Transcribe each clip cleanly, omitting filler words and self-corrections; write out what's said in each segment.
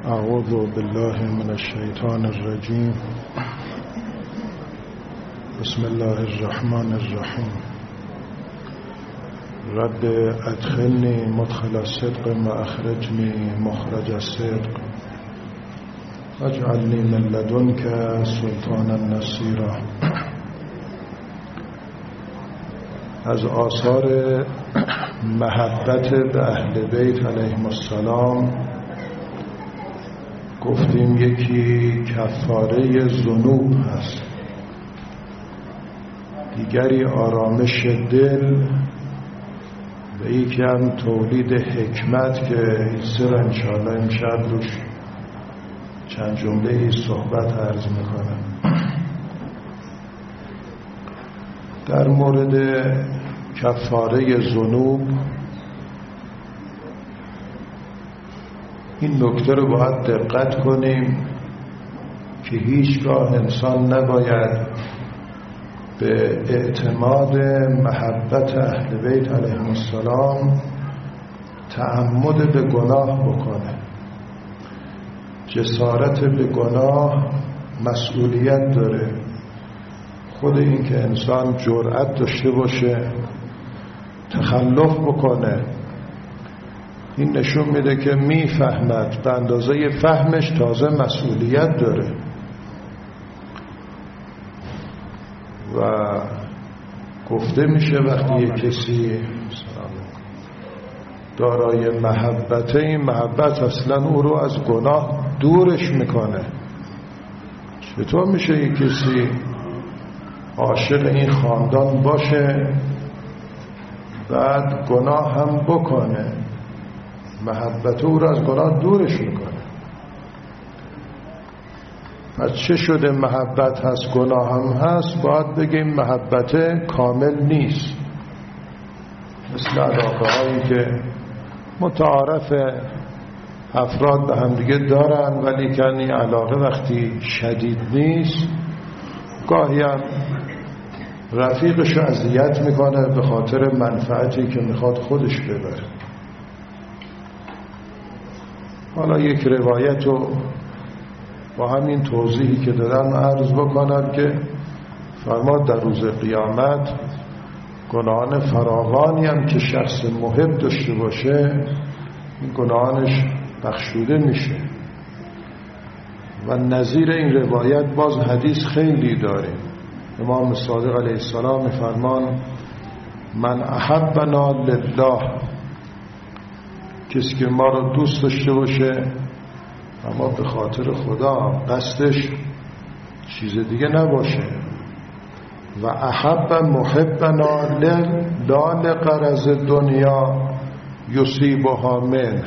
اعوذ بالله من الشیطان الرجیم. بسم الله الرحمن الرحیم. رب ادخلنی مدخل الصدق واخرجنی مخرج الصدق واجعلنی من لدنک سلطانا نصیرا. از آثار محبت به اهل بیت علیهم السلام گفتیم یکی کفاره ذنوب هست، دیگری آرامش دل و یکی هم تولید حکمت که سر انشاءالله امشب روش چند جمله صحبت عرض میکنم. در مورد کفاره ذنوب این نکته رو باید دقت کنیم که هیچگاه انسان نباید به اعتماد محبت اهل بیت علیهم السلام تعمد به گناه بکنه. جسارت به گناه مسئولیت داره. خود این که انسان جرأت داشته باشه تخلف بکنه، این نشون میده که میفهمد، به اندازه فهمش تازه مسئولیت داره. و گفته میشه وقتی یک کسی دارای محبته، این محبت اصلا او رو از گناه دورش میکنه. چطور میشه یک کسی عاشق این خاندان باشه بعد گناه هم بکنه؟ محبت او رو از گناه دورش میکنه. پس چه شده محبت هست گناه هم هست؟ باید بگیم محبت کامل نیست. مثل علاقه هایی که متعارف افراد به هم دیگه دارن، ولی که این علاقه وقتی شدید نیست گاهی هم رفیقش رو اذیت میکنه به خاطر منفعتی که میخواد خودش ببره. حالا یک روایت رو با همین توضیحی که دادم عرض بکنم که فرماد در روز قیامت گناهان فراوانی هم که شخص محب داشته باشه این گناهانش بخشوده میشه. و نظیر این روایت باز حدیث خیلی داریم. امام صادق علیه السلام فرمان من احبنا لله، کسی که ما رو دوست داشته باشه اما به خاطر خدا، قصدش چیز دیگه نباشه. و احب محبنا لا لغرض دنیا یصیبها منه،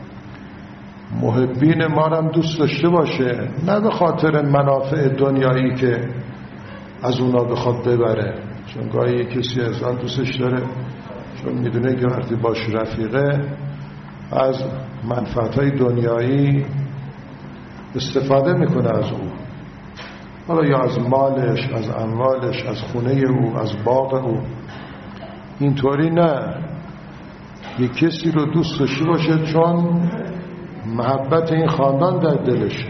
محبین ما رو هم دوست داشته باشه نه به خاطر منافع دنیایی که از اونا بخواد ببره. چون گاهی کسی از آن دوستش داره چون میدونه که وقتی باش رفیقه از منفعتهای دنیایی استفاده میکنه از او، حالا یا از مالش، از اموالش، از خونه او، از باغ او. اینطوری نه، یک کسی رو دوست داشته باشه چون محبت این خاندان در دلشه.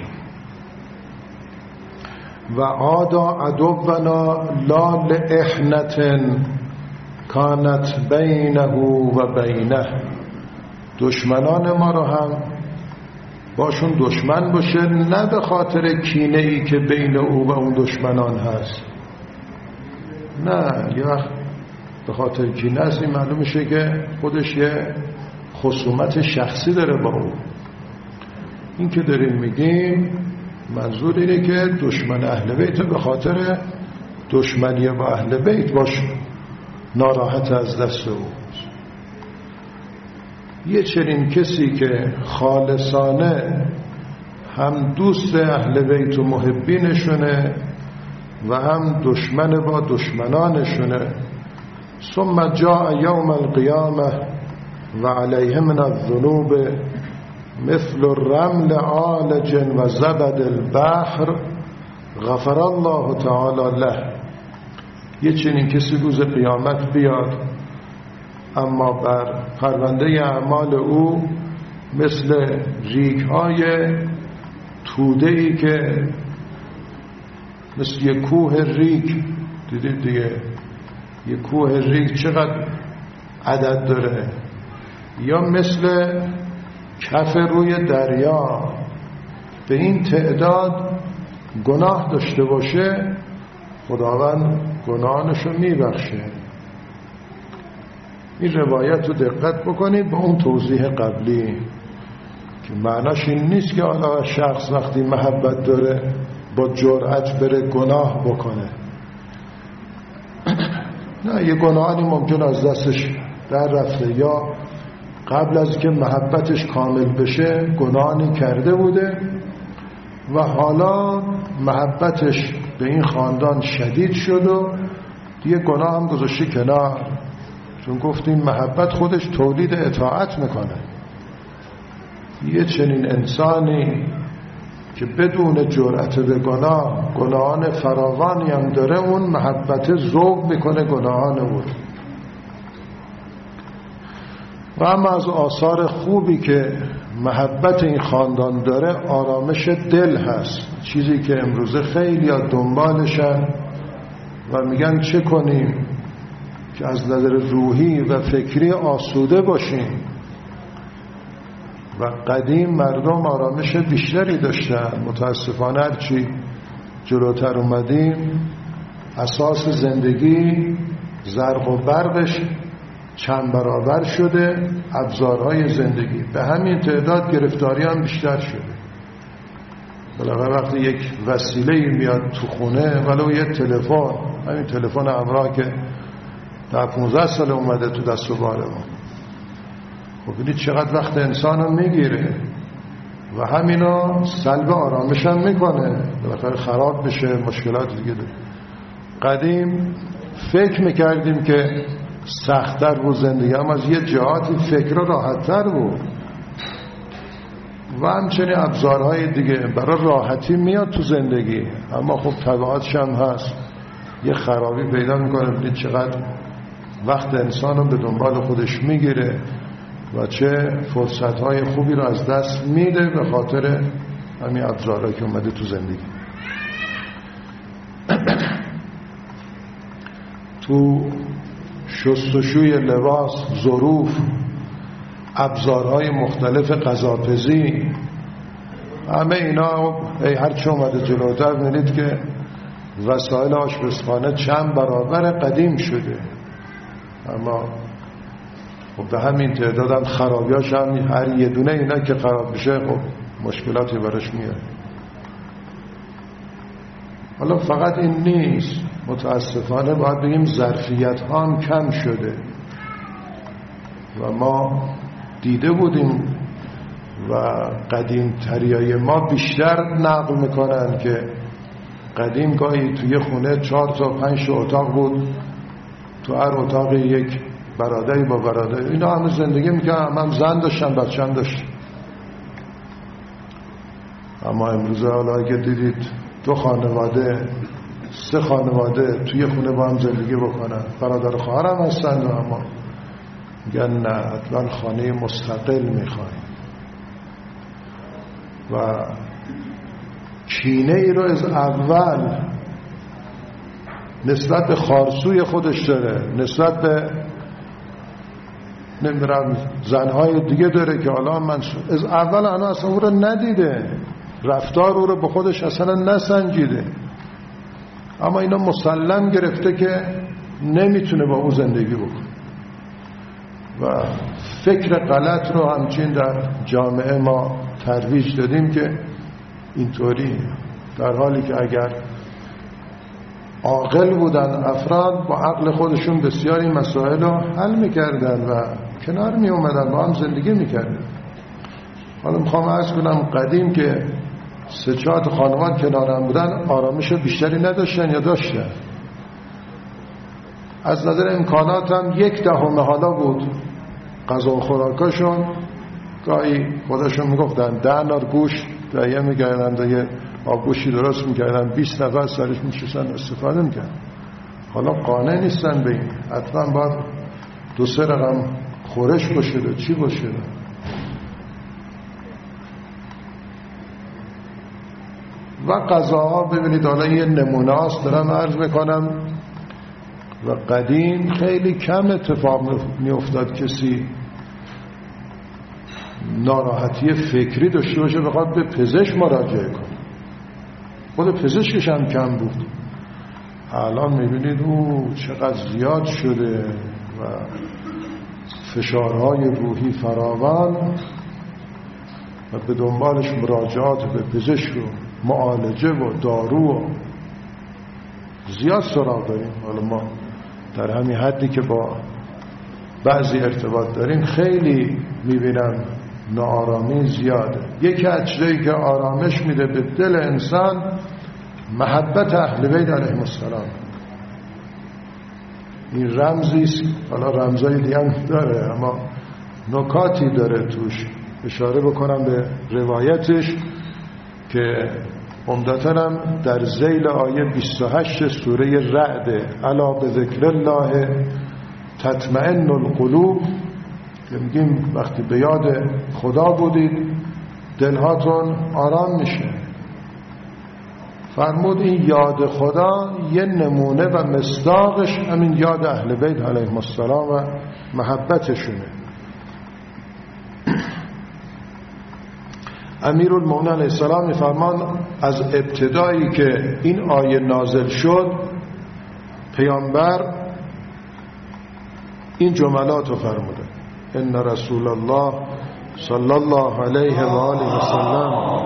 و عادا عدونا لا لإحنة کانت بینه و بینه، دشمنان ما رو هم باشون دشمن باشه نه به خاطر کینه ای که بین او و اون دشمنان هست، نه، یه وقت به خاطر کینه است این معلوم میشه که خودش یه خصومت شخصی داره با او. این که داریم میگیم منظور اینه که دشمن اهل بیت به خاطر دشمنی با اهل بیت باشه ناراحت از دست او. یه چنین کسی که خالصانه هم دوست اهل بیت و محبینشونه و هم دشمن با دشمنانشونه، ثم جاء یوم القیامه و علیه من الذنوب مثل الرمل عالج و زبد البحر غفر الله تعالی له. یه چنین کسی روز قیامت بیاد اما بر پرونده اعمال او مثل ریگ‌های توده‌ای که مثل یک کوه ریگ، دیدید دیگه یک کوه ریگ چقدر عدد داره، یا مثل کف روی دریا به این تعداد گناه داشته باشه، خداوند گناهانشو میبخشه. این روایت رو دقت بکنید با اون توضیح قبلی که معناش این نیست که حالا شخص وقتی محبت داره با جرأت بره گناه بکنه. نه، یه گناهی ممکن از دستش در رفته، یا قبل از که محبتش کامل بشه گناهی کرده بوده و حالا محبتش به این خاندان شدید شد و دیگه گناه هم گذاشته کنار، چون گفتیم محبت خودش تولید اطاعت میکنه. یه چنین انسانی که بدون جرأت به گناهان فراوانی هم داره، اون محبت ذوق میکنه گناهان او. و اما از آثار خوبی که محبت این خاندان داره آرامش دل هست، چیزی که امروزه خیلی دنبالشن و میگن چه کنیم که از نظر روحی و فکری آسوده باشیم. و قدیم مردم آرامش بیشتری داشتن. متاسفانه هرچی جلوتر اومدیم اساس زندگی زرق و برقش چند برابر شده، ابزارهای زندگی به همین تعداد گرفتاری هم بیشتر شده. بالاخره وقتی یک وسیله میاد تو خونه، ولو یه تلفن، همین تلفن همراه که در 15 سال اومده تو دست و بار ما، خب ببینید چقدر وقت انسان رو میگیره و همینا سلب آرامش هم میکنه، بالاخره خراب بشه، مشکلات دیگه داره. قدیم فکر میکردیم که سخت‌تر بود زندگی، اما از یه جهاتی فکر راحت‌تر بود و همچنین ابزارهای دیگه برای راحتی میاد تو زندگی، اما خب تبعاتش هم هست، یه خرابی پیدا میکنه. ببینید چقدر وقت انسان رو به دنبال خودش میگیره و چه فرصتهای خوبی رو از دست میده به خاطر همین ابزارهایی که اومده تو زندگی. تو شستشوی لباس، ظروف، ابزارهای مختلف غذاپزی، همه اینا هر چه اومده جلوتر می‌بینید که وسایل آشپزخانه چند برابر قدیم شده، اما خب به همین تعداد هم خرابیاش هم هر یه دونه اینا که خراب بشه خب مشکلاتی براش میاد. حالا فقط این نیست، متاسفانه باید بگیم ظرفیت ها هم کم شده و ما دیده بودیم و قدیم تریای ما بیشتر نقل میکنن که قدیم گاهی توی خونه 4 تا 5 اتاق بود، تو هر اتاق یک برادری با برادر، اینا همه زندگی میکنن، هم زن داشتن بچه هم داشتن. اما امروزه حالا که دیدید 2 خانواده 3 خانواده توی خونه با هم زندگی بکنن، برادر خواهر هم هستن، اما میگن نه، حتما خانه مستقل میخوایم و کینه ای رو از اول نسبت به خارسوی خودش داره، نسبت به نمیدونم زنهای دیگه داره که حالا من از اول اصلا او رو ندیده، رفتار او رو به خودش اصلا نسنجیده، اما اینا مسلم گرفته که نمیتونه با او زندگی بکنه و فکر غلط رو همچین در جامعه ما ترویج دادیم که اینطوری، در حالی که اگر عاقل بودن افراد با عقل خودشون بسیاری مسائل رو حل میکردن و کنار میومدن، با هم زندگی میکردن. حالا میخوام عرض کنم قدیم که 3-4 خانواده کنار هم بودن آرامش بیشتری نداشتن یا داشتن؟ از نظر امکانات هم 1/10 حالا بود غذا و خوراکاشون. گاهی خودشون میگفتن 10 نار گوشت تهیه میکردن، یه آبگوشی درست میکردن، 20 نفر سرش میشستن استفاده میکردن. حالا قانع نیستن به این، حتما باید 2-3 رقم خورش باشه، چی باشه. و قضاها ببینید، حالا یه نمونه هاست دارم عرض میکنم. و قدیم خیلی کم اتفاق میافتاد کسی ناراحتی فکری داشته باشه بخواد به پزشک مراجعه کنه. خود پزشکش هم کم بود. الان میبینید چقدر زیاد شده و فشارهای روحی فراوان و به دنبالش مراجعات به پزشک و معالجه و دارو و زیاد سراغ داریم. حالا ما در همین حدی که با بعضی ارتباط داریم خیلی میبینم ناآرامی زیاده. یکی از چیزایی که آرامش میده به دل انسان محبت اهل بیت علیهم السلام. این رمزی است، حالا رمزای دیگه هم داره اما نکاتی داره توش. اشاره بکنم به روایتش که عمدتاً هم در ذیل آیه 28 سوره رعد، الا بذکر الله تطمئن القلوب، که میگیم وقتی به یاد خدا بودید دلهاتون آرام میشه. فرمود این یاد خدا یه نمونه و مصداقش همین یاد اهل بیت علیهم السلام و محبتشونه. امیرالمومنین علیه السلام میفرمان از ابتدایی که این آیه نازل شد پیامبر این جملات رو فرموده: ان رسول الله صلی الله علیه و آله و سلم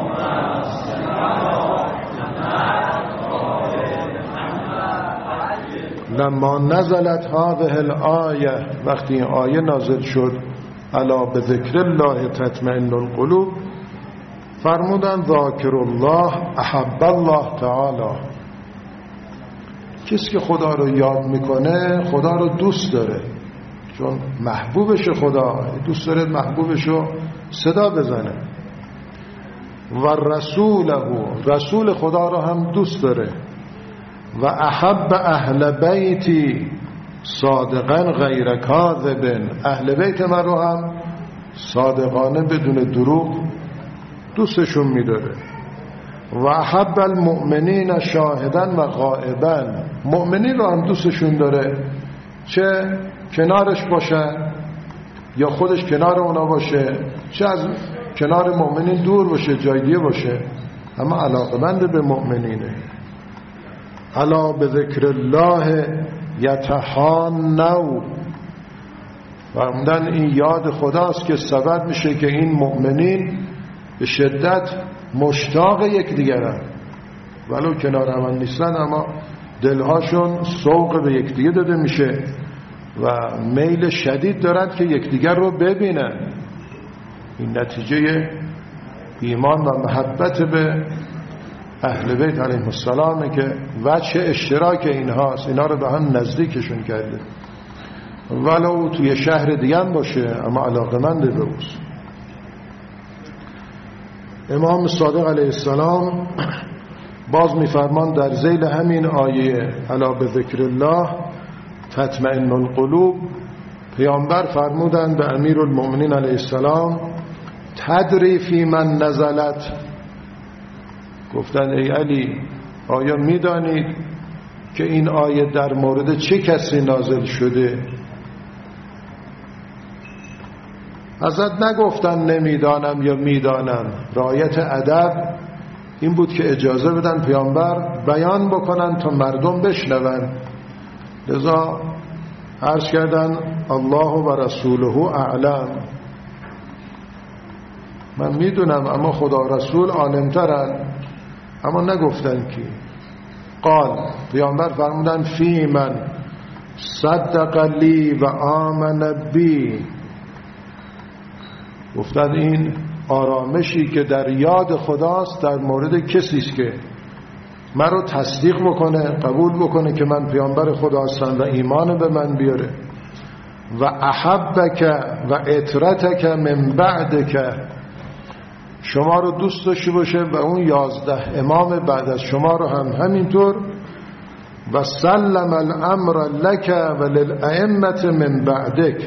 لما نزلت هذه الآیه، وقتی این آیه نازل شد الا بذکر الله تطمئن القلوب، فرمودن ذاکر الله احب الله تعالی، کسی که خدا رو یاد میکنه خدا رو دوست داره، چون محبوبش خدا، دوست داره محبوبش رو صدا بزنه. و رسول خدا رو هم دوست داره. و احب اهل بیتی صادقا غیر کاذب، اهل بیت من رو هم صادقانه بدون دروغ دوستشون میداره. و احب المؤمنین شاهدا و غائبا، مؤمنین رو هم دوستشون داره، چه کنارش باشن یا خودش کنار اونا باشه، چه از کنار مؤمنین دور باشه جای دیگه باشه، اما علاقمند به مؤمنینه. الا بذکر الله یتحانوا، فرمودن این یاد خداست که سبب میشه که این مؤمنین به شدت مشتاق یکدیگرن، ولو کنار هم نیستن اما دلهاشون سوق به یکدیگه داده میشه و میل شدید دارند که یکدیگر رو ببینن. این نتیجه ایمان و محبت به اهل بیت علیهم السلام که وجه اشتراک اینهاست، اینا رو به هم نزدیکشون کرده، ولو توی شهر دیگه هم باشه اما علاقمند به اوست. امام صادق علیه السلام باز میفرمان در ذیل همین آیه الا بذکر الله تطمئن القلوب، پیامبر فرمودند به امیرالمومنین علیه السلام تدری فی من نزلت، گفتند ای علی آیا میدانید که این آیه در مورد چه کسی نازل شده؟ حضرت نگفتن نمیدانم یا میدانم، رعایت ادب این بود که اجازه بدن پیامبر بیان بکنن تا مردم بشنون. لذا عرض کردن الله و رسوله اعلم، من میدونم اما خدا رسول عالمترن، اما نگفتن کی. قال، پیامبر فرمودن فی من صدق لی و آمن بی، گفتن این آرامشی که در یاد خداست در مورد کسی است که من رو تصدیق بکنه، قبول بکنه که من پیامبر خدا هستم و ایمان به من بیاره. و احبک و اطرتک من بعدک، شما رو دوست داشته باشه و اون 11 امام بعد از شما رو هم همینطور. و سلم الامر لک و للائمه من بعدک،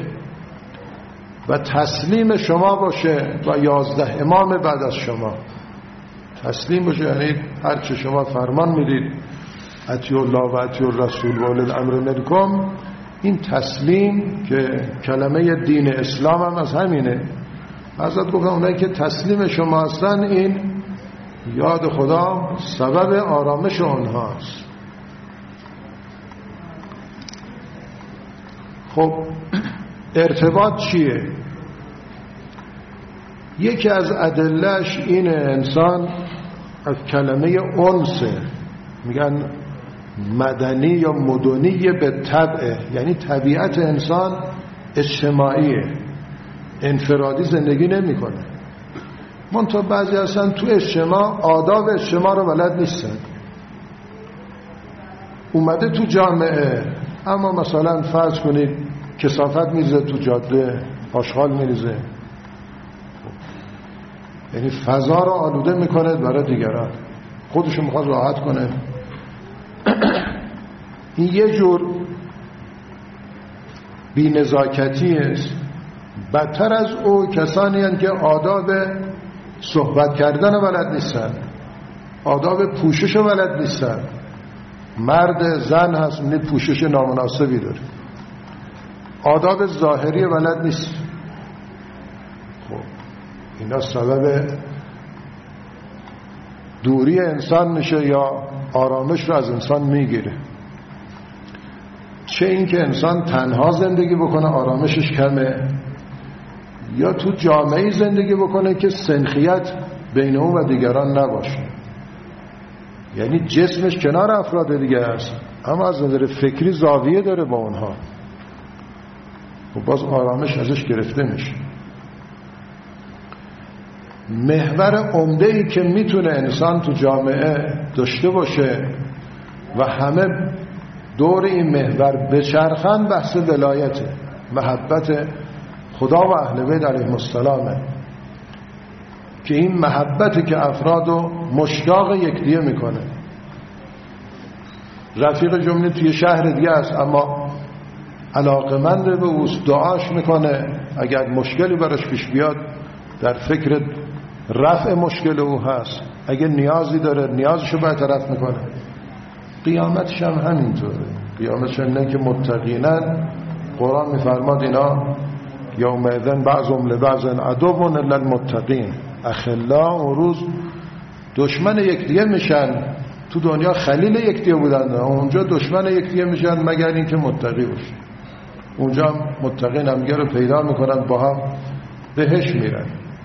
و تسلیم شما باشه و 11 امام بعد از شما. تسلیم باشه یعنی هر چه شما فرمان میدید اطیعوا الله و اطیعوا الرسول و اولی الامر منکم. این تسلیم که کلمه دین اسلام هم از همینه. حضرت گفتن اونایی که تسلیم شما هستن این یاد خدا سبب آرامش اونهاست. خب ارتباط چیه؟ یکی از ادلهش اینه انسان از کلمه انسه، میگن مدنی یا مدنی به طبعه، یعنی طبیعت انسان اجتماعیه، انفرادی زندگی نمی کنه. منتها بعضی هستن تو اجتماع آداب اجتماع رو بلد نیستن، اومده تو جامعه اما مثلا فرض کنید کثافت میریزه تو جاده، آشغال میریزه، یعنی فضا رو آلوده میکنه برای دیگران، خودشو میخواد راحت کنه. این یه جور بی‌نزاکتی است. بدتر از او کسانی هستند که آداب صحبت کردن رو بلد نیستن، آداب پوشش رو بلد نیستن. مرد زن هست می‌بینید پوشش نامناسبی داره، آداب ظاهری بلد نیست. خب اینا سبب دوری انسان میشه یا آرامش رو از انسان میگیره. چه این که انسان تنها زندگی بکنه آرامشش کمه، یا تو جامعه زندگی بکنه که سنخیت بین اون و دیگران نباشه، یعنی جسمش کنار افراد دیگه است اما از نظر فکری زاویه داره با اونها، و باز آرامش ازش گرفته میشه. محور عمده‌ای که میتونه انسان تو جامعه داشته باشه و همه دور این محور بچرخن بحث ولایته، محبت خدا و اهل بیت علیهم السلامه، که این محبتی که افرادو مشتاق یکدیگه میکنه. رفیق جمعی توی شهر دیگه است اما علاقمند به اوست، دعاش میکنه، اگر مشکلی براش پیش بیاد در فکر رفع مشکل او هست، اگر نیازی داره نیازشو برطرف میکنه. قیامتش هم همینطوره، قیامتش هم نه که متقینن. قرآن میفرماد اینا یومئذ بعضهم لبعض عدو الا المتقین، اخلا اون روز دشمن یکدیگه میشن. تو دنیا خلیل یکدیگه بودن، اونجا دشمن یکدیگه میشن مگر اینکه متقی باشه. اونجا متقین همدیگه رو پیدا میکنن، با هم بهش میرن.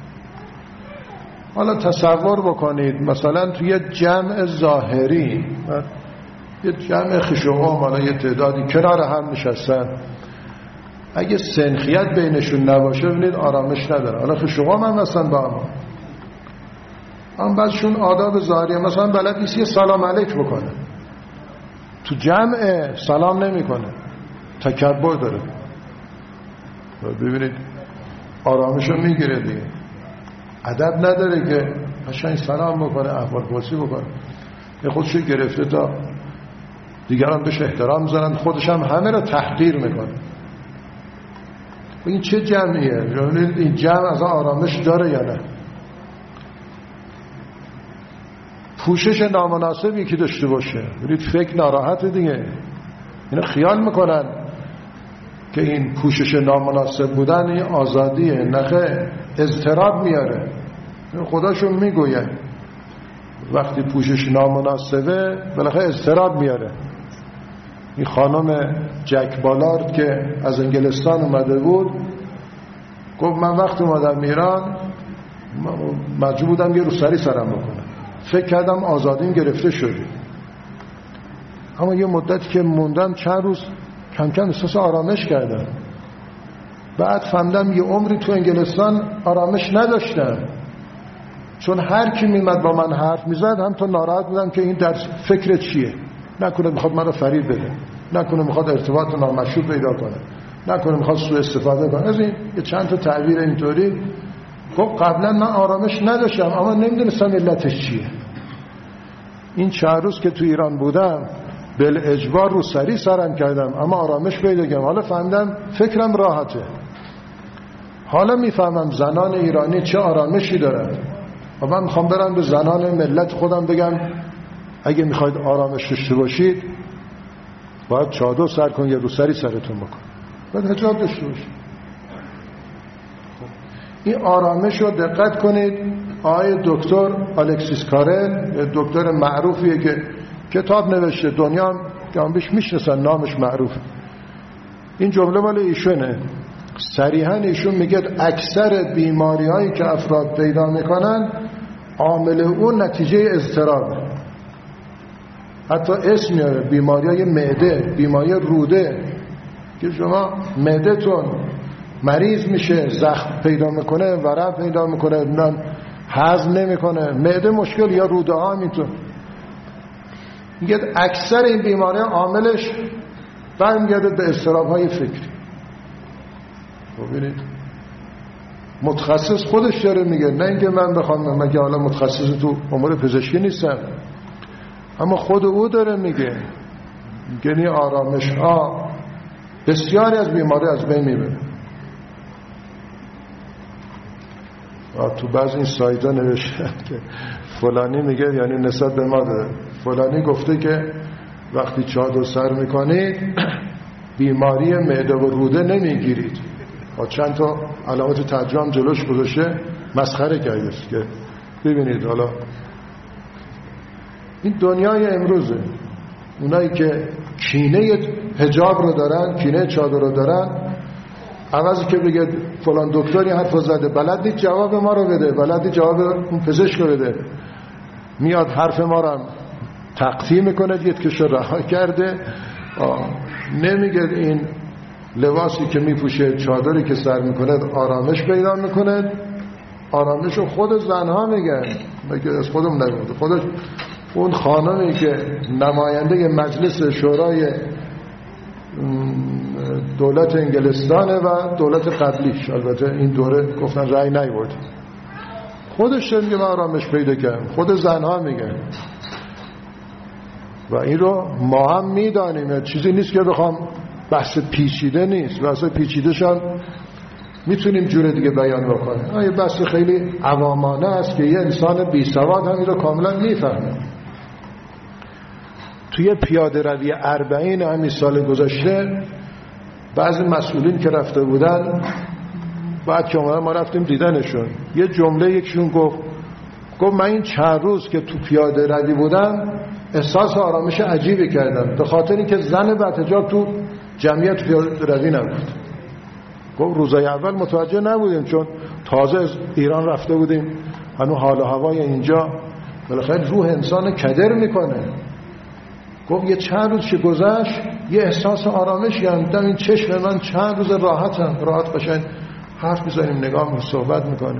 حالا تصور بکنید مثلا توی یه جمع ظاهری، یه جمع خوش و قوم، حالا یه تعدادی کنار هم نشستن، اگه سنخیت بینشون نباشه ببینید آرامش نداره. حالا خوش و قوم هم هستن با هم، اما بعضشون آداب ظاهری مثلا بلد نیست یه سلام علیک بکنه، تو جمع سلام نمیکنه، تکبر داره. ببینید آرامشو میگیره دیگه، ادب نداره که قشنگ سلام بکنه، احوالپرسی بکنه، یه خودشو گرفته تا دیگران بهش احترام میذارن، خودش هم همه رو تحقیر میکنه. این چه جمعیه؟ این جمع از آرامش داره یا نه؟ پوشش نامناسبی که داشته باشه، برید فکر ناراحت دیگه. اینا خیال میکنن که این پوشش نامناسب بودن این آزادیه، نخه اضطراب میاره. خداشون میگوید وقتی پوشش نامناسبه بالاخره اضطراب میاره. این خانم جک بالارد که از انگلستان اومده بود گفت من وقتی اومدم ایران مجبور بودم یه روسری سرم بکنم، فکر کردم آزادیم گرفته شدی، اما یه مدتی که موندم چند روز کم کم احساس آرامش کردم. بعد فهمیدم یه عمری تو انگلستان آرامش نداشتم، چون هر کی میمد با من حرف میزد هم تو ناراحت بودم که این در فکر چیه، نکنه میخواد منو فریب بده، نکنه میخواد ارتباط نامشروع پیدا کنه، نکنه میخواد سوء استفاده کنه. از این یه چند تا تعبیر اینطوری. خب قبلا من آرامش نداشتم اما نمیدونستم علتش چیه. این چند روز که تو ایران بودم بل اجبار رو سری سرم کردم اما آرامش پیدا کردم. حالا فهمیدم فکرم راحته، حالا میفهمم زنان ایرانی چه آرامشی دارن. و من میخوام برم به زنان ملت خودم بگم اگه میخواید آرامش داشته باشید باید چادر سر کن یا روسری سرتون بکن، باید حجاب داشته باشید. این آرامش رو دقت کنید. آقای دکتر الکسیس کارل، دکتر معروفیه که کتاب نوشته، دنیا هم بیش میشناسن، نامش معروفه. این جمله مال ایشونه. صریحا ایشون میگه اکثر بیماری هایی که افراد پیدا میکنن عامل اون نتیجه اضطرابه. حتی اسم میاره بیماری های معده، بیماری روده، که شما معده‌تون مریض میشه، زخم پیدا میکنه، ورم پیدا میکنه، هضم نمیکنه، معده مشکل یا روده ها میتون. میگه اکثر این بیماری عاملش برمیگرده به اضطراب های فکری. ببینید متخصص خودش داره میگه، نه اینکه من بخوام، من که حالا متخصص تو امور پزشکی نیستم، اما خود او داره میگه یعنی آرامش ها بسیاری از بیماری از بین میبره. تو بعض این سایت ها نوشته که فلانی میگه، یعنی نسبت به ما داره، فلانی گفته که وقتی چادر سر میکنید بیماری معده و روده نمیگیرید. چند تا علامت ترجمه جلوش گذاشته، مسخره کرده که ببینید. حالا این دنیای امروزه. اونایی که کینه حجاب رو دارن، کینه چادر رو دارن، عوضی که بگه فلان دکتری حرف زده، بلد نیست جواب ما رو بده، بلد نیست جواب اون پزشک رو بده، میاد حرف ما رو تقطیع میکنه، دیگه کش رها کرده. نمیگه این لباسی که میپوشه، چادری که سر میکنه آرامش پیدا میکنه. آرامش رو خود زنها میگن، مگه از خودم نمیگه. خودش اون خانمی که نماینده مجلس شورای دولت انگلستانه و دولت قبلیش، البته این دوره گفتن رأی نیورد، خودش میگه من آرامش پیدا کردم. خود زنها میگن و این رو ما هم میدانیم. چیزی نیست که بخوام، بحث پیچیده نیست. بحث پیچیده شان میتونیم جور دیگه بیان بکنیم. این بحث خیلی عوامانه است که یه انسان بی سواد هم این رو کاملا میفهمه. توی پیاده روی 40 همین سال گذشته بعضی مسئولین که رفته بودن، بعد که ما رفتیم دیدنشون، یه جمله یکشون گفت من این چند روز که تو پیاده روی بودم احساس آرامش عجیبی کردم، به خاطر اینکه زن بحجاب تو جمعیت پیاده روی نبود. گفت روزای اول متوجه نبودیم چون تازه از ایران رفته بودیم، هنوز حال و هوای اینجا بالاخره روح انسان کدر میکنه. گفت یه چند روز که گذشت یه احساس آرامش گرفتم، این چشم من چند روز راحتم، راحت باشن حرف میزنیم، نگاه میکنیم، صحبت میکنیم.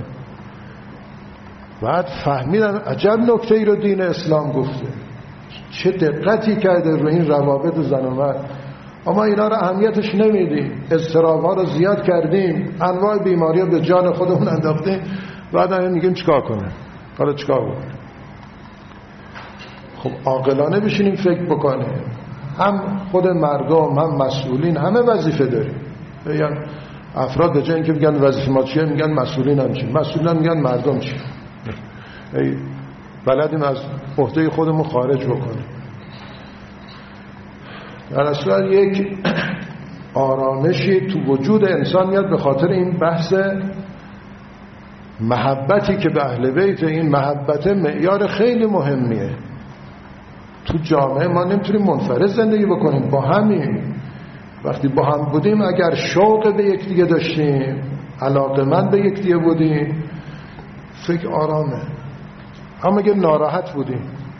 بعد فهمیدم عجب نکته ای رو دین اسلام گفته، چه دقتی کرده روی این روابط زن و مرد. اما اینا رو اهمیتش نمیدیم، اضطراب‌ها رو زیاد کردیم، انواع بیماری‌ها به جان خودمون انداختیم، بعد هم میگیم چیکار کنه، حالا چیکار بکنیم؟ خب عاقلانه بشینیم فکر بکنیم. هم خود مردم، هم مسئولین، همه وظیفه داریم. یعنی افراد به جای اینکه میگن وظیفه ما چیه، میگن مسئولین هم چیه، مسئولین هم میگن مردم چیه. بلدیم از عهده خودمون خارج بکنیم. در اصل یک آرامشی تو وجود انسان میاد به خاطر این بحث محبتی که به اهل بیت. این محبت معیار خیلی مهمیه. تو جامعه ما نمیتونیم منفرد زندگی بکنیم، با همیم. وقتی با هم بودیم، اگر شوق به یکدیگه داشتیم، علاقه‌مند به یکدیگه بودیم، فکر آرامه. اما اگه ناراحت بودیم،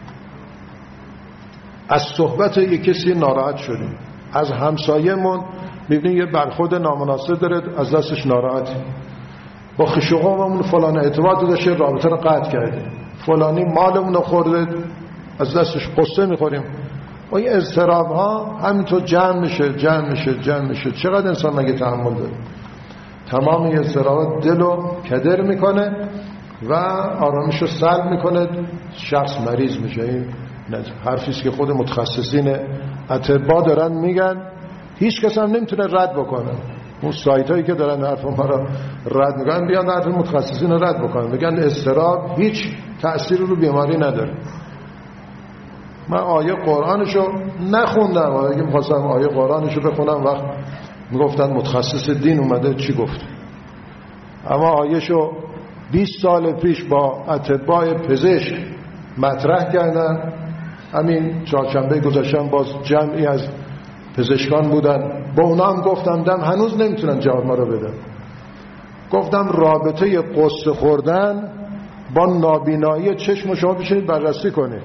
از صحبت یک کسی ناراحت شدیم، از همسایه‌مون میبینیم یه برخورد نامناسب داره، از دستش ناراحتیم، با خشوقامون فلان اعتماد داشته، رابطه رو قطع کردیم، فلانی مالمون رو خورده، از دستش قصه میخوریم. و این اضطراب ها همینطور جمع میشه. چقدر انسان مگه تحمل داره؟ تمام این اضطرابات دل رو کدر میکنه و آرامش رو سلب میکنه، شخص مریض میشه. این حرفیست که خود متخصصین اطباء دارن میگن، هیچ کس هم نمیتونه رد بکنه. اون سایت هایی که دارن حرف ما را رد میکنن بیان حرف متخصصین رو رد بکنن، بگن اضطراب هیچ تأثیر رو بیماری نداره. من آیه قرآنشو نخوندم، اگه میخواستم آیه قرآنشو بخونم وقت میگفتن متخصص دین اومده چی گفت، اما آیهشو 20 سال پیش با اطباء پزشک مطرح کردن. همین چهارشنبه گذاشتم باز جمعی از پزشکان بودن، با اونا هم گفتم دم هنوز نمیتونن جواب ما رو بدن. گفتم رابطه قصه خوردن با نابینایی چشم شما بشینید بررسی کنید.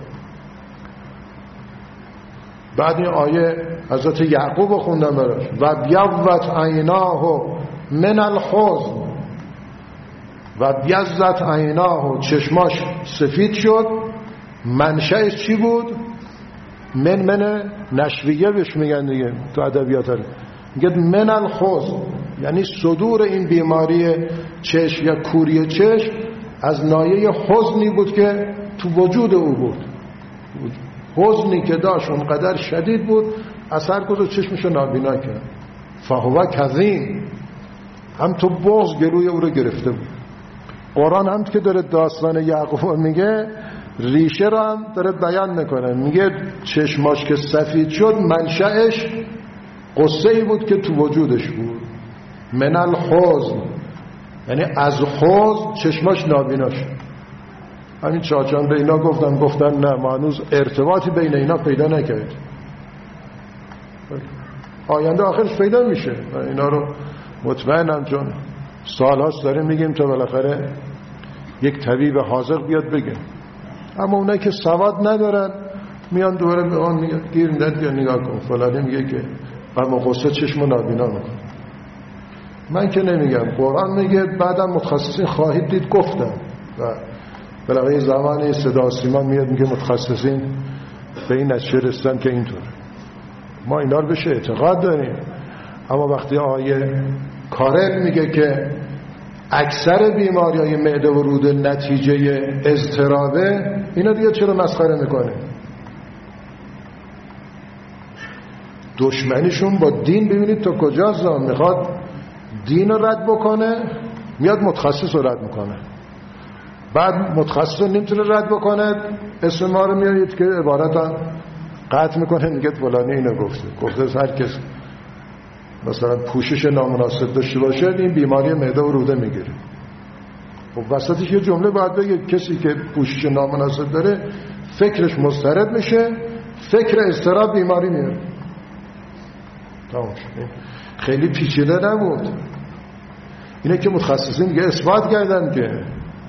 بعد این آیه حضرت یعقوب خوندم براش، و بیضت عیناه من الحزن، و بیضت عیناه، چشماش سفید شد. منشأش چی بود؟ من نشویه بهش میگن دیگه تو ادبیات، میگه من الحزن، یعنی صدور این بیماری چشم یا کوری چشم از نایه حزنی بود که تو وجود او بود. حزنی که داشت اونقدر شدید بود اثر گذاشت چشمشو نابینا کرد. فهو کظیم، هم تو بغض گلوی او رو گرفته بود. قرآن هم که داره داستان یعقوب میگه ریشه رو هم داره بیان میکنه، میگه چشماش که سفید شد منشأش قصه ای بود که تو وجودش بود. من الحزن، یعنی از حزن چشماش نابینا شد. همین چهارشنبه اینا گفتن نه ما هنوز ارتباطی بین اینا پیدا نکرد، آینده آخرش پیدا میشه. اینا رو مطمئنم چون سالهاست داریم میگیم تا بالاخره یک طبیب حاضر بیاد بگه. اما اونایی که سواد ندارن میان دوره به آن میگن گیر ندید یا نگاه کن فلانی میگه که غم و غصه چشم نابینا میکنه. من که نمیگم، قرآن میگه بعدم متخصصین خواهید دید گفتن، و بالاخره زمان صدا و سیما میاد میگه متخصصین به این نتیجه رسیدن که اینطوره. ما اینا رو بهش اعتقاد داریم، اما وقتی آیه کارل میگه که اکثر بیماری‌های معده و روده نتیجه اضطرابه، اینا دیگه چرا مسخره میکنه؟ دشمنیشون با دین ببینید تا کجاست. میخواد دین رو رد بکنه، میاد متخصص رو رد میکنه. بعد متخصص رو نمیتونه رد بکنه، اسم ما رو میارید که عبارت هم قطع میکنه، میگه فلانی اینو گفته هر کس مثلا پوشش نامناسب داشته باشه این بیماری معده و روده میگیره. خب وسطش یه جمله باید بگه کسی که پوشش نامناسب داره فکرش مضطرب میشه، فکر اضطراب بیماری میاره. تمام شد. خیلی پیچیده نبود. اینه که متخصصین دیگه اثبات کردن که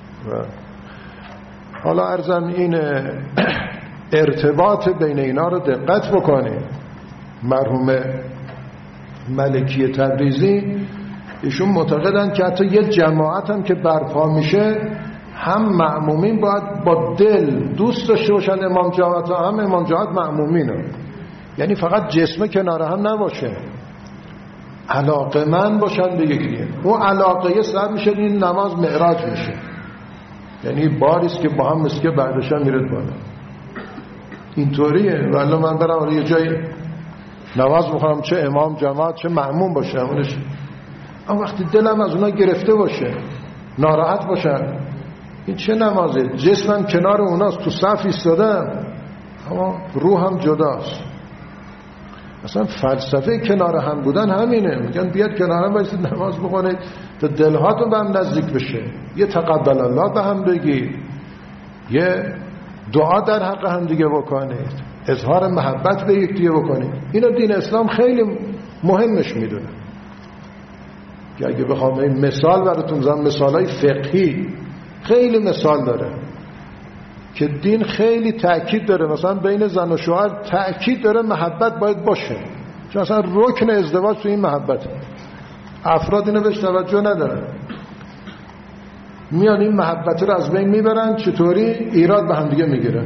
حالا عرضم این ارتباط بین اینا رو دقت بکنید. مرحوم ملکی تبریزی ایشون معتقدن که حتی یه جماعت هم که برپا میشه هم مأمومین باید با دل دوست داشته باشن امام جماعت و هم امام جماعت مأمومین، یعنی فقط جسم کنار هم نباشه، علاقه من باشن به یکیه. اون علاقه سبب میشه این نماز معراج میشه، یعنی باریست که با هم مثل که بعدش هم میرد بالا. اینطوریه. ولی من برم یه جای نماز بخونم چه امام جماعت چه مأموم باشه همونش، اما وقتی دلم از اونا گرفته باشه ناراحت باشن این چه نمازه؟ جسمم کنار اوناست تو صف ایستادم اما روحم جداست. اصلا فلسفه کنار هم بودن همینه. میگن بیاد کنار هم بایستید نماز بخونید تا دلهاتون به هم نزدیک بشه، یه تقبل الله به هم بگید، یه دعا در حق هم دیگه بکنید، اظهار محبت به یک دیگه بکنید. اینو دین اسلام خیلی مهمش میدونه. که اگه بخوام این مثال براتون بزنم، مثالای فقهی خیلی مثال داره که دین خیلی تأکید داره. مثلا بین زن و شوهر تأکید داره محبت باید باشه، چون اصلا رکن ازدواج تو این محبت. افراد اینو بهش توجه ندارن، میان این محبت رو از بین میبرن. چطوری؟ ایراد به هم دیگه میگیرن.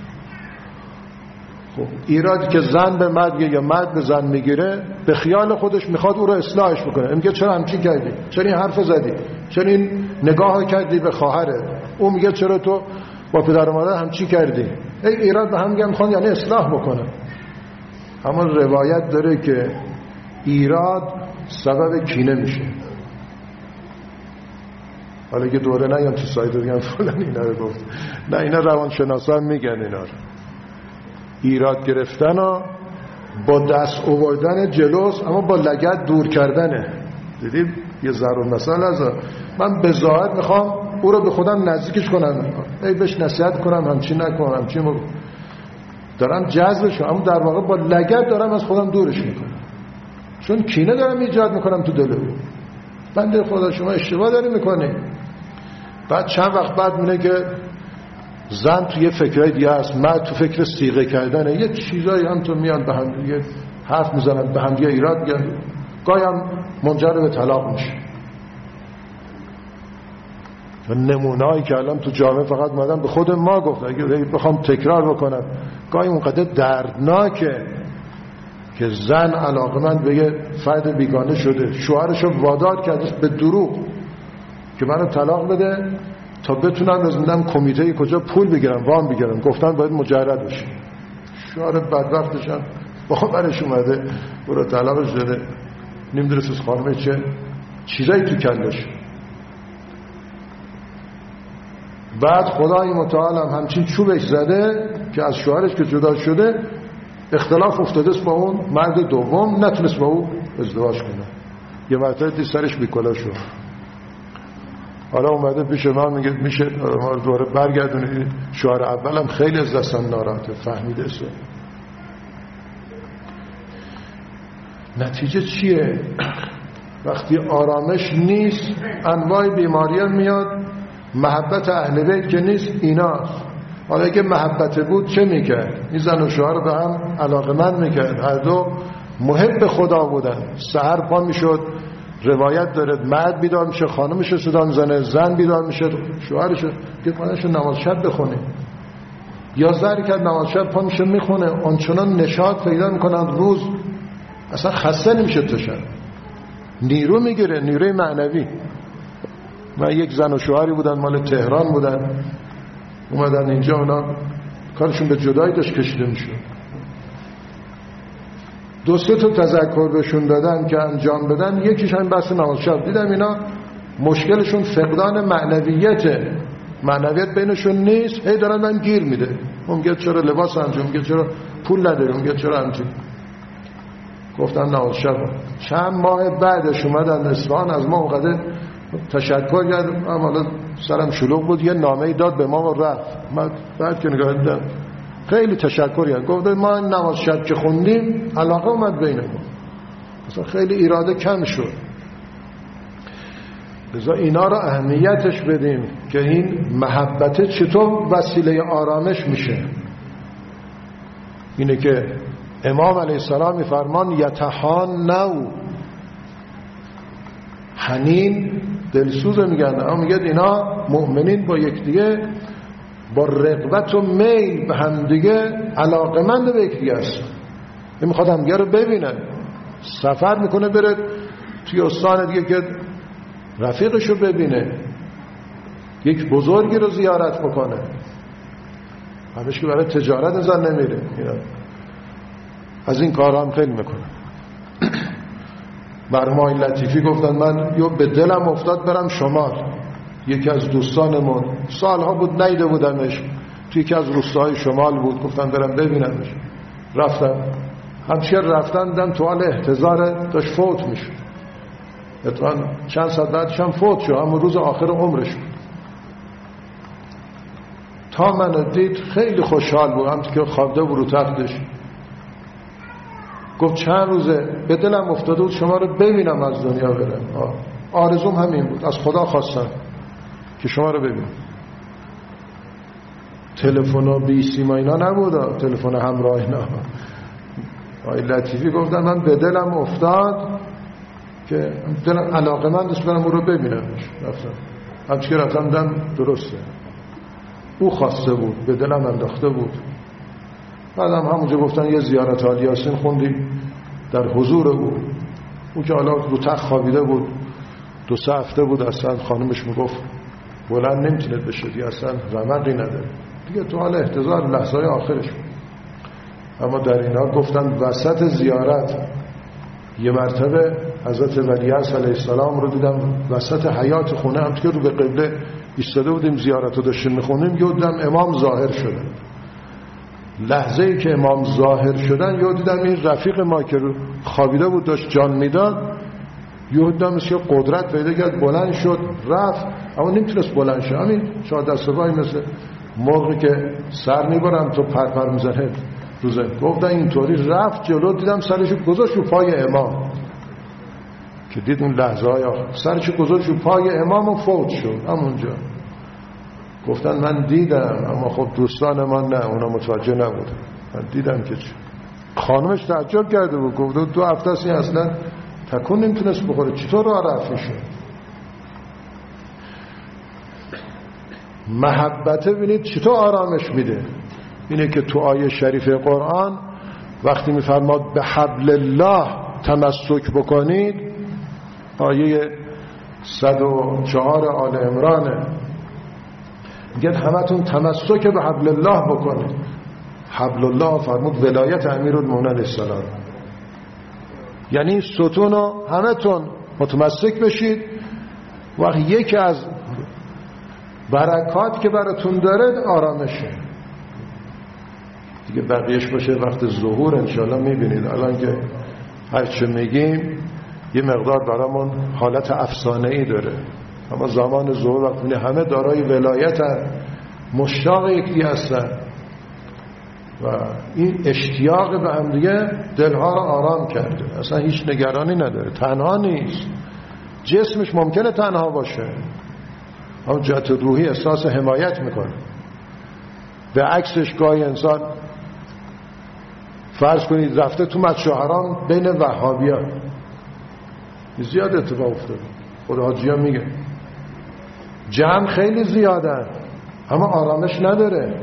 خب ایرادی که زن به مرد یا مرد به زن میگیره، به خیال خودش میخواد او رو اصلاحش بکنه. میگه چرا همچین کردی؟ چرا این حرف زدی؟ چرا این نگاه کردی به خواهرت؟ او میگه چرا تو با پدر و مادر همچین کردی؟ ایراد به هم دیگه میخوان یعنی اصلاح بکنه. اما روایت داره که ایراد سبب کینه میشه. حالا که دوره نگم تو سایت بگم فلان اینا رو گفت، نه اینا روانشناسان میگن اینا رو. ایراد گرفتن و با دست آوردن جلوست، اما با لگد دور کردنه. دیدید یه ضرور مثال از من به ظاهر میخوام او رو به خودم نزدیکش کنم، ای بهش نصیحت کنم همچی نکنم همچی دارم جذبش، اما در واقع با لگد دارم از خودم دورش میکنم، چون کینه دارم ایجاد میکنم تو دل او. بنده خدا شما اشتباه داری میکنی. بعد چند وقت بعد میونه که زن توی فکرهای دیگه هست، مرد تو فکر صیغه کردنه، یه چیزایی هم تو میان به هم دیگه حرف میزنن، به هم دیگه ایراد میگن، گاهی هم منجر به طلاق میشه. نمونه‌ای که الان تو جامعه فقط اومدن به خود ما گفت، اگه بخوام تکرار بکنم، گاهی اونقدر دردناکه که زن علاقمند به یه فرد بیگانه شده، شوهرشو وادار کرده به دروغ که منو طلاق بده تا بتونن رسوندن کمیته کجا پول بگیرن، وام بگیرن، گفتن باید مجرد بشی. شوهر بدبختشان باورش اومده برو طلاقش داده، نمیدونست از خانمه چه چیزایی تو کلش. بعد خدای متعال هم همچین چوبش زده که از شوهرش که جدا شده اختلاف افتاده با اون مرد دوم، نتونست با او ازدواج کنه. یه مرتبه سرش بیکلا شد. حالا اومده پیش من میگه میشه ما رو دوره برگردونید. شوهر اولم خیلی از دستم ناراحته، فهمیده سه. نتیجه چیه؟ وقتی آرامش نیست انواع بیماری میاد. محبت اهل بیت که نیست ایناست. حالا اگه محبت بود چه میکرد؟ این زن و شوهر به هم علاقمند میکرد، هر دو محب خدا بودن. سحر پا میشد، روایت داره مرد بیدار میشه، خانمش صدا میزنه، زن بیدار میشه، شوهرش که خودش نماز شب بخونه، یا زری که نماز شب پا میشه میخونه، آنچنان نشاط پیدا میکنن روز اصلا خسته نمیشه تا شب، نیرو میگیره، نیروی معنوی. من یک زن و شوهری بودن مال تهران بودن، اومدن اینجا، اونا کارشون به جدایی داشت کشیده میشد. دو سه تا تذکر بهشون دادن که انجام بدن، یکیش هم بحث نماز شب. دیدم اینا مشکلشون فقدان معنویته، معنویت بینشون نیست، هی دارن من گیر میده. اون میگه چرا لباس انجام، میگه چرا پول نداری، میگه چرا همچین. گفتن نماز شب. چند ماه بعدش اومدن اصفهان، از ما اونقدر تشکر کردم، حالا سرم شلوغ بود، یه نامه‌ای داد به ما و رفت. من بعد که نگاه دیدم خیلی تشکر کرد، گفت ما نماز شب که خوندیم علاقه اومد بین ما، مثلا خیلی ایراده کم شد. لذا اینا رو اهمیتش بدیم که این محبت چطور وسیله آرامش میشه. اینه که امام علیه السلام میفرمان یتحانوا، حنین دلسوزه میگن، اما میگه اینا مؤمنین با یکدیگه با رغبت و میل به همدیگه علاقمند به یکدیگه هستن. این میخواد همدیگه رو ببینن، سفر میکنه بره توی استان دیگه که رفیقش رو ببینه، یک بزرگی رو زیارت بکنه. همش که برای تجارت زن نمیره، از این کار هم خیلی میکنه. برمای لطیفی گفتن من یو به دلم افتاد برم شمال. یکی از دوستانمون سالها بود نیده بودمش، توی یکی از روستاهای شمال بود، گفتم برم ببینمش. رفتم، همچه رفتن دیدم تو حال احتضار داشت فوت میشد. اتفاقا چند ساعت بعدش هم فوت شد، همون روز آخر عمرش بود. تا من دید خیلی خوشحال بود، هم که خوابده بود رو تختش. گفت چند روزه به دلم افتاده بود شما رو ببینم از دنیا برم. آرزوم همین بود، از خدا خواستم که شما رو ببینم. تلفن و بی سیما اینا نبود، تلفن همراه اینا. آقای لطیفی گفتن من به دلم افتاد که دلم علاقه من دست برم او رو ببینم. رفتم، همچه که رفتم دم درسته، او خواسته بود، به دلم انداخته بود. بعدم همونجا گفتن یه زیارت آل یاسین خوندیم در حضور او که حالا رو تخت خوابیده بود، 2-3 هفته بود، اصلا خانمش میگفت بلند نمیتونه بشه دیگه، اصلا رمقی نداره دیگه، تو حال احتضار لحظه آخرش بود. اما در اینا گفتن وسط زیارت یه مرتبه حضرت ولیعصر علیه السلام رو دیدم وسط حیاط خونه هم که رو به قبله ایستاده بودیم زیارت رو داشتیم میخونیم، یه دیدم امام ظاهر شدن. لحظه ای که امام ظاهر شدن یه دیدم این رفیق ما که رو خوابیده بود داشت جان میداد، یه دیدم مثل قدرت پیدا کرد، بلند شد رفت، اما نمیتونست بلند شد، همین چهار دست پای مثل مرغی که سر میبرم تو پرپر میزنه روزه. گفتن اینطوری رفت جلو، دیدم سرشو گذاشت رو پای امام که دید اون لحظه های سرشو گذاشت رو پای امام و فوت شد همونجا. گفتن من دیدم، اما خب دوستان ما نه، اونا متوجه نبودن. من دیدم که خانمش تعجب کرده بود، گفت 2 هفته است اصلا تکون نمیتونست بخوره، چطور راه رفت شد؟ محبت ببینید چطور آرامش میده. اینه که تو آیه شریف قرآن وقتی میفرماد به حبل الله تمسک بکنید، آیه 104 آل عمرانه، میگه همتون تمسک به حبل الله بکنید. حبل الله فرمود ولایت امیرالمومنین علیه السلام، یعنی ستونو همتون متمسک بشید. وقتی یکی از برکات که براتون داره آرامشه دیگه، بقیهش باشه وقت ظهور انشاءالله میبینید. الان که هرچه میگیم یه مقدار برامون حالت افسانه‌ای داره، اما زمان ظهور وقتی همه دارای ولایتن، مشتاق یکی هستن و این اشتیاق به هم دیگه دلها رو آرام کرده، اصلا هیچ نگرانی نداره. تنها نیست، جسمش ممکنه تنها باشه اما جهت روحی احساس حمایت میکنه. به عکسش گاهی انسان فرض کنید رفته تو مسجد حرام بین وهابیا، زیاد اتفاق افتاده، خود حاجی ها میگه جمع خیلی زیادن اما آرامش نداره.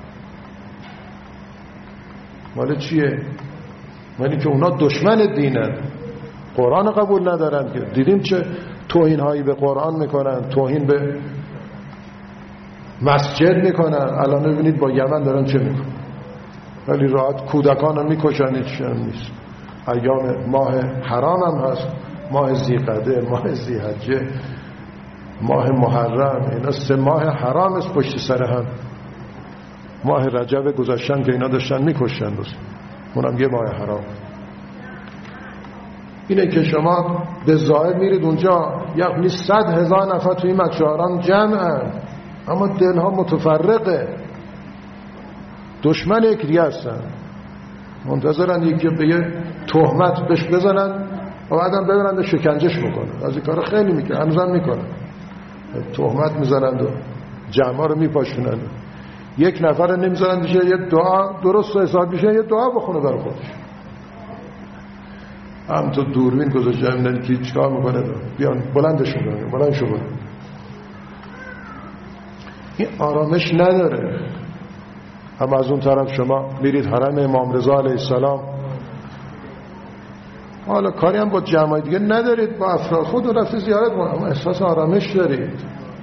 مال چیه؟ مالی که اونا دشمن دینن، قرآن قبول ندارن. که دیدیم چه توهین هایی به قرآن میکنن، توهین به مسجد میکنن. الان ببینید با یمن دارن چه میکنن، ولی راحت کودکان هم میکشن، هیچ هم نیست. ایام ماه حرام هم هست، ماه ذیقعده، ماه ذیحجه، ماه محرم، اینا 3 ماه حرام است پشت سر هم. ماه رجب گذاشتن که اینا داشتن میکشن، اونم یه ماه حرام. اینه که شما به ظاهر میرید اونجا یعنی 100,000 نفر توی مسجد حرام جمعن، اما دلها متفرقه، دشمن یک دیگه هستن، منتظرن یکی به یه تهمت بهش بزنن و بعدم ببرن شکنجهش بکنن. از این کارا خیلی میکنن، هنوزم میکنن، تهمت میزنند و جمعا رو میپاشونن. یک نفر رو نمیذارن دیگه یه دعا درست و حساب میشه، یه دعا بخونه برای خودش. هم تو دوربین گذاشته میدن که چیکار میکنه، بیان بلندش میکنه، بلند شو بلند. این آرامش نداره. اما از اون طرف شما میرید حرم امام رضا علیه السلام، حالا کاری هم با جمعی دیگه ندارید، با افراد خود رفته زیارت کنید، اما احساس آرامش دارید.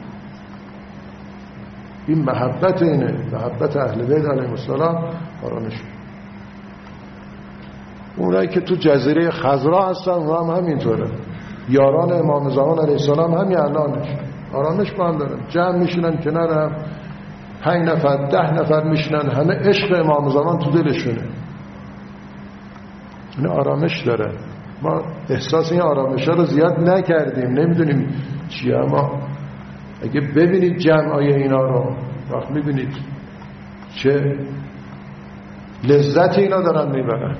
این محبت اینه، محبت اهل بیت علیهم السلام آرامش. اونایی که تو جزیره خضرا هستن اونا هم همینطوره، یاران امام زمان علیه السلام همین الانش آرامش با هم دارن، جمع میشینن کنار هم، 5 نفر 10 نفر میشینن، همه عشق امام زمان تو دلشونه، این آرامش داره. ما احساس این آرامش ها رو زیاد نکردیم، نمیدونیم چیه، اما اگه ببینید جمعای اینا رو وقت میبینید چه لذت اینا دارن میبرن.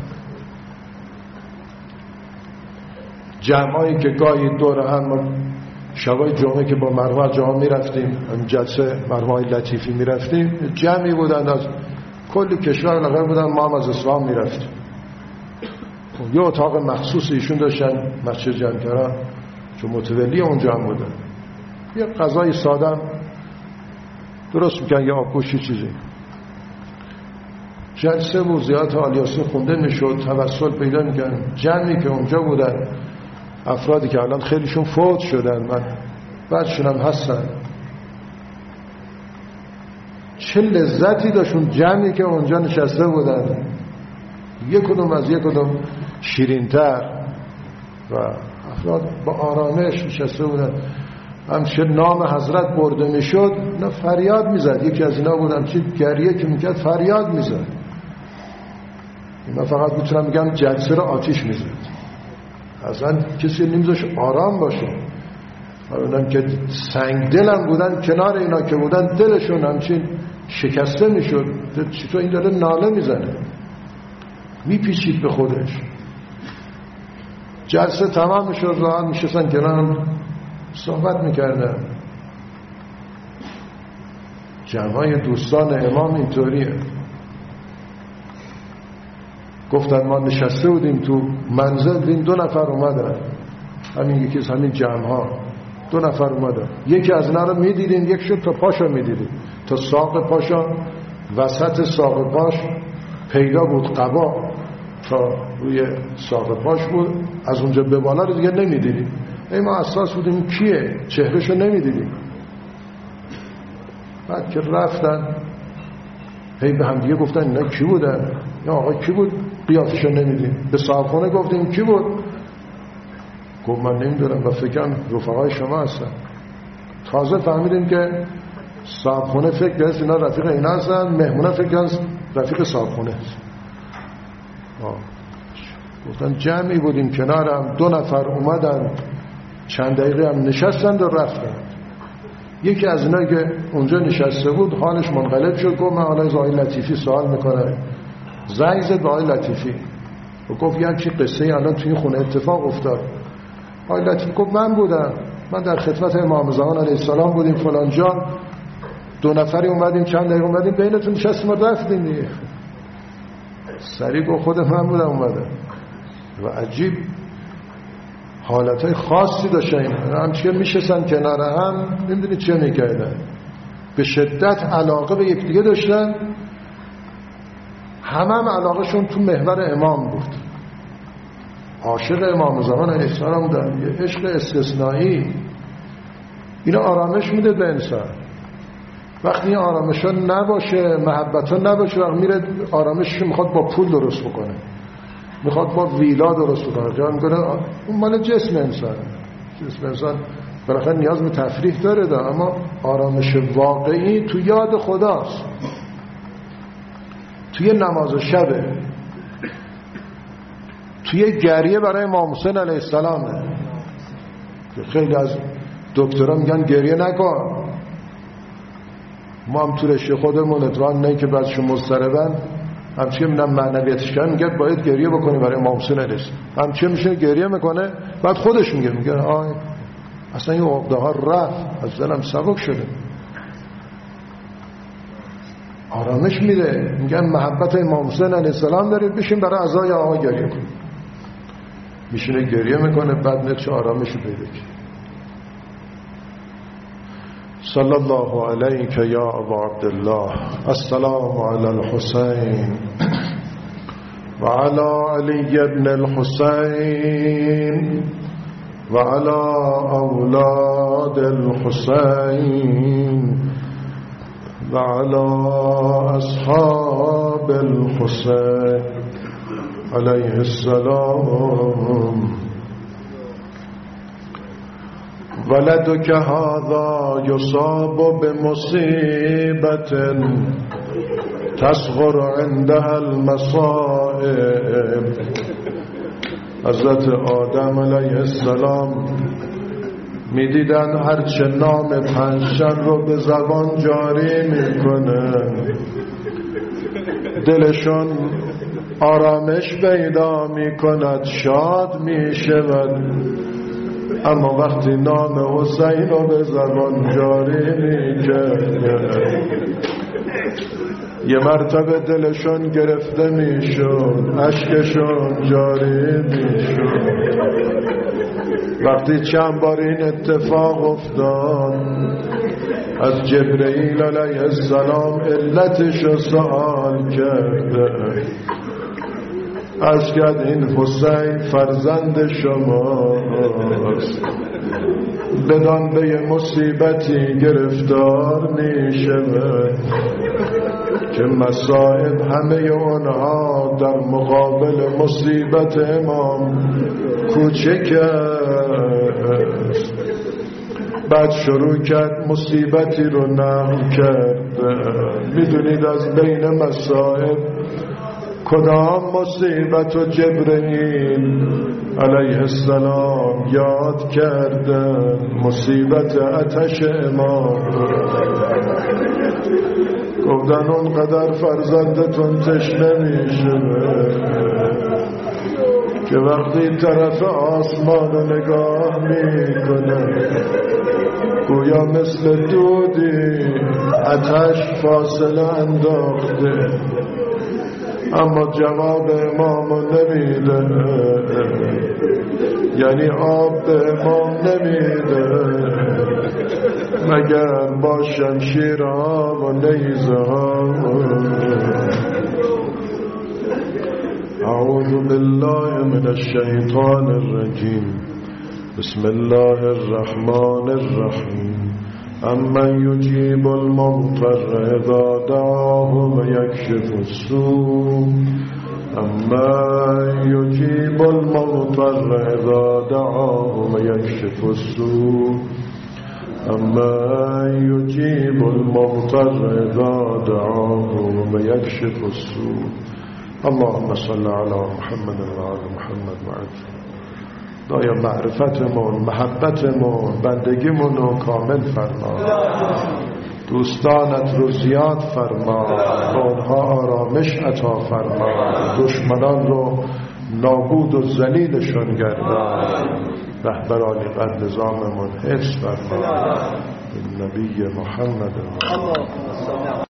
جمعایی که گاهی دور هم شبای جمعه که با مرحوم جهان میرفتیم، جلسه مرحوم لطیفی میرفتیم، جمعی بودن از کلی کشور نفر بودن، ما هم از اسلام میرفتیم. یه اتاق مخصوص ایشون داشتن مسجد جمکران، چون متولی اونجا هم بودن، یه غذای ساده درست میکنن، یه آبگوشی چیزی. جلسه وضعیت آلیاسی خونده میشد، توسل پیدا میکنن. جمعی که اونجا بودن افرادی که الان خیلیشون فوت شدن، من بعدشون هم هستن، چه لذتی داشتون جمعی که اونجا نشسته بودن، یک کدوم از یک کدوم شیرین‌تر و افراد با آرامش نشسته بودن. همچه نام حضرت برده میشد نه فریاد میزد. یکی از اینا بود همچه گریه که میکرد فریاد میزد. من فقط میتونم بگم جلسه رو آتیش میزد. اصلا کسی نمیذاش آرام باشه. اونم که سنگ دلم بودن کنار اینا که بودن دلشون همچین شکسته میشد. چطور این داره ناله میزنه، میپیچید به خودش. جلسه تمام میشد، راحت میشستن کنارم صحبت میکردن. جمعای دوستان امام اینطوریه. گفتن ما نشسته بودیم تو منزل، این 2 نفر اومدن، همین یکی از همین جمعها 2 نفر اومدن. یکی از اینا رو میدیدیم، یک شد تا پاشو میدیدیم، تا ساق پاشو، وسط ساق پاش پیدا بود قبا تا روی ساق پاش بود، از اونجا به بالا رو دیگه نمیدیدیم. ما اساس بودیم کیه، چهرهشو نمیدیدیم. بعد که رفتن هی به هم دیگه گفتن اینا کی بودن، یا آقا کی بود قیافشو نمیدیم. به صاحبخونه گفتیم کی بود، گفت من نمیدونم و فکرم رفقای شما هستن. تازه فهمیدیم که صاحبخونه فکر کرد اینا رفیق اینا هستن، مهمونه فکر کرد رفیق صاحبخونه هست. گفتن جمعی بودیم کنارم، 2 نفر اومدن، چند دقیقه هم نشستند و رفتن. یکی از اینا که اونجا نشسته بود حالش منقلب شد، گفت من حالا از آقای لطیفی سوال میکنم. زنگ زد به آقای لطیفی و گفت یه چی قصه ای الان توی خونه اتفاق افتاد. آقای لطیفی گفت من بودم، من در خدمت امام زمان علیه السلام بودیم فلان جا، 2 نفری اومدیم، چند دقیقه اومدیم بینتون نشستیم و رفتیم دیگه. سریع گفت خود من بودم اومدم. و عجیب حالتهای خاصی داشتن. همچه میشستن کنار هم، نمیدونی چه میکردن، به شدت علاقه به یکدیگه داشتن. هم علاقهشون تو محور امام بود، عاشق امام زمان علیه السلام بودن، یه عشق استثنایی. اینا آرامش میده به انسان. وقتی این آرامش ها نباشه، محبت ها نباشه، وقت میره آرامشش میخواد با پول درست بکنه، میخواد با ویلا درست بکنه. جا میکنه اون مال جسم انسان. جسم انسان بالاخره نیاز به تفریح داره اما آرامش واقعی تو یاد خداست، توی نماز شبه، توی گریه برای امام حسین علیه السلامه. خیلی از دکترها میگن گریه نکن. ما هم تو رشته خودمون اتفاقا نه که بعضشون مضطربن، همچه میدونم معنویتش کن میگه باید گریه بکنی برای امام حسین علیه السلام. همچه میشه گریه میکنه، بعد خودش میگه اصلا این عقده ها رفت، از دلم سبک شده. آرامش میده. میگن محبت امام حسین علیه السلام دارید، بشین برای عزای آقا گریه کن. میشینه گریه میکنه، بعد نه چه آرامشی پیدا کنه. صلی الله علیک یا ابا عبدالله. السلام علی الحسین و علی علی ابن الحسین و علی اولاد الحسین و علی اصحاب الحسین علیه السلام. ولدک هذا یصاب بمصیبت تصغر عندها المصائب. حضرت آدم علیه السلام میدیدن هرچه نام پنجشن رو به زبان جاری میکنه دلشون آرامش پیدا میکند، شاد میشود. اما وقتی نام حسین رو به زبان جاری میکنه یه مرتبه دلشون گرفته میشد، اشکشون جاری میشد. وقتی چند بار این اتفاق افتاد از جبرئیل علیه السلام علتش رو سوال کرده. از کرد این حسین فرزند شماست، بدان به یه مصیبتی گرفتار می شود که مصائب همه اونها در مقابل مصیبت امام کوچک است. بعد شروع کرد مصیبتی رو نقل کرد. میدونید از بین مصائب کدام مصیبت و جبرئیل علیه السلام یاد کردن؟ مصیبت آتش امام. گفتن اونقدر فرزندتون تشنه میشه که وقتی طرف آسمان رو نگاه میکنه گویا مثل دودی آتش فاصله انداخته، اما جواب امامو نمیده، یعنی آب به امام نمیده مگر با شمشیرها و نیزه ها. اعوذ بالله من الشیطان الرجیم. بسم الله الرحمن الرحیم. امن یجیب المضطر اذا دعاه و یکشف السوء. امن یجیب المضطر اذا دعاه و یکشف السوء. امن یجیب المضطر اذا دعاه و یکشف السوء. اللهم صل علی محمد و آل محمد و عجل. دایا معرفتمون، محبتمون، بندگیمون رو کامل فرما، دوستانت رو زیاد فرما، اونها آرامش عطا فرما، دشمنان رو نابود و ذلیلشون گردان، رهبران قد نظاممون حفظ فرما. نبی محمد